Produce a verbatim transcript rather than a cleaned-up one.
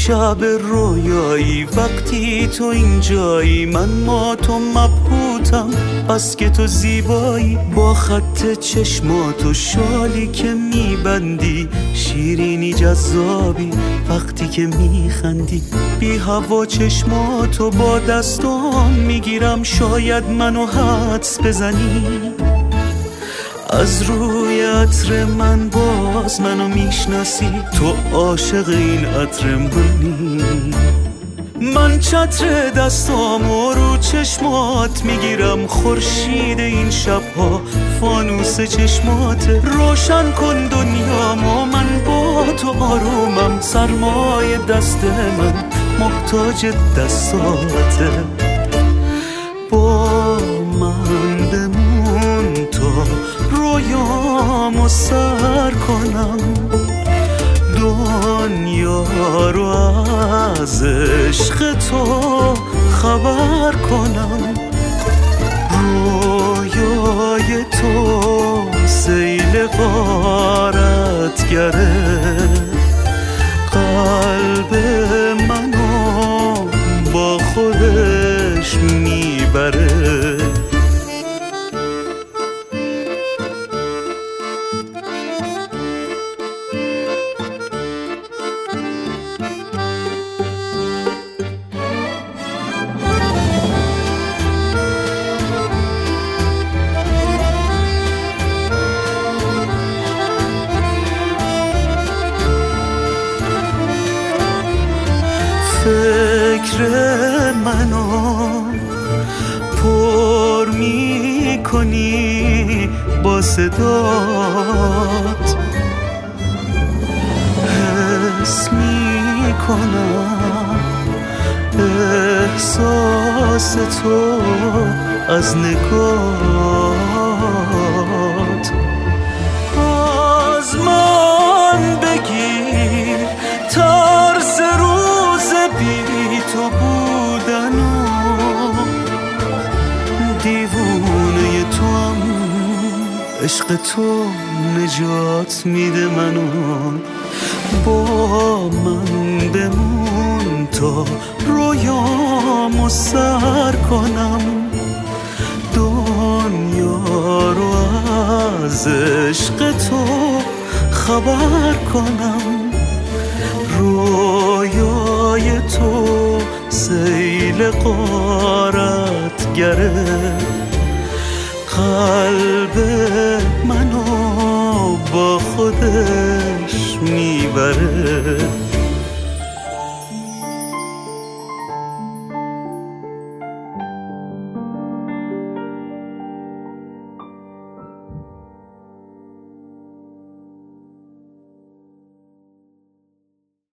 شب رویایی وقتی تو اینجایی، من ما تو مبهوتم بس که تو زیبایی، با خط چشمات و شالی که میبندی، شیرینی جذابی وقتی که میخندی، بی هوا چشماتو با دستام میگیرم، شاید منو حدس بزنی، از روی عطر من باز منو میشناسی، تو عاشق این عطر منی، من چتر دستامو رو چشمات میگیرم، خورشید این شبها فانوس چشمات، روشن کن دنیامو من با تو آرومم، سرمای دست من محتاج دستاته، با من بمون تا رویامو سر کنم، دنیا رو از عشق تو خبر کنم، رویای تو سیل غارت گره، قلب منو با خودش میبره، فکر منو پر می کنی با صدات، حس می کنم احساس تو از نگات، از من بگیر ترس روز بی تو بودنو، دیوونه تو هم عشق تو نجات میده منو، با من بمون تا رویامو سر کنم، دنیا رو از عشق تو خبر کنم، رویای تو سیل غارت گره، قلب منو با خودش میبره.